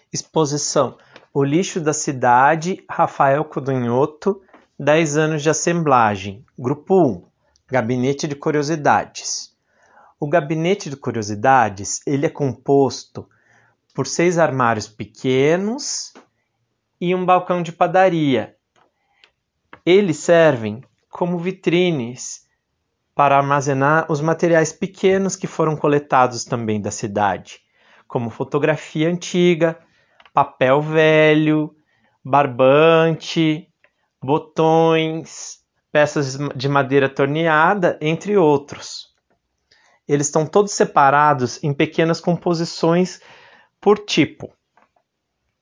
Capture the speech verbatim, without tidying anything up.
Exposição: O lixo da cidade, Rafael Codonhoto, dez anos de assemblagem. Grupo um, Gabinete de Curiosidades. O Gabinete de Curiosidades ele é composto por seis armários pequenos e um balcão de padaria. Eles servem como vitrines para armazenar os materiais pequenos que foram coletados também da cidade, como fotografia antiga, papel velho, barbante, botões, peças de madeira torneada, entre outros. Eles estão todos separados em pequenas composições por tipo.